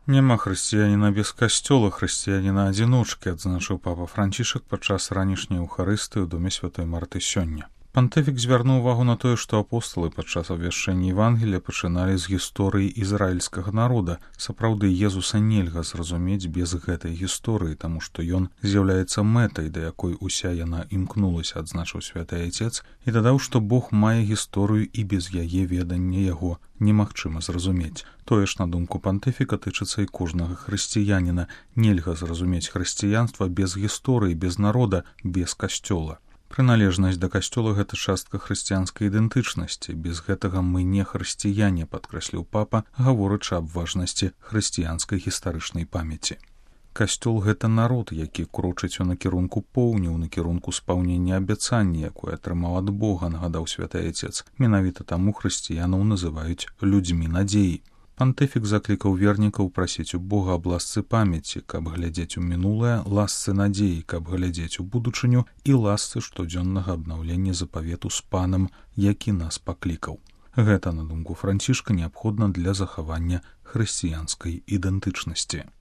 Няма хрысціяніна без касцёла, хрысціяніна-адзіночкі, адзначыў папа Францішак падчас ранішняй еўхарыстыі ў доме святой Марты сёння. Пантыфік звярнуў увагу на тое, што апосталы падчас абвяшчэння Евангелія пачыналі з гісторыі ізраільскага народа. Сапраўды, Езуса нельга зразумець без гэтай гісторыі, таму што ён з'яўляецца мэтай, да якой уся яна імкнулася, адзначыў святы Айцец, і дадаў, што Бог мае гісторыю і без яе ведання яго немагчыма зразумець. Тое ж, на думку пантыфіка, тычыцца і кожнага хрысціяніна. Нельга зразумець хрысціянства без гісторыі, без народа, без касцёла. Прыналежнасць да касцёла — гэта частка хрысціянскай ідэнтычнасці. Без гэтага мы не хрысціяне, падкрэсліў папа, гаворачы аб важнасці хрысціянскай гістарычнай памяці. Касцёл — гэта народ, які крочыць у накірунку поўні, у накірунку спаўнення абяцання, якое атрымаў ад Бога, нагадаў святы Айцец. Менавіта таму хрысціянаў называюць людзьмі надзеі. Пантыфік заклікаў вернікаў прасіць у Бога аб ласцы памяці, каб глядзець у мінулае, ласцы надзеі, каб глядзець у будучыню, і ласцы штодзённага абнаўлення запавету з Панам, які нас паклікаў. Гэта, на думку Францішка, неабходна для захавання хрысціянскай ідэнтычнасці.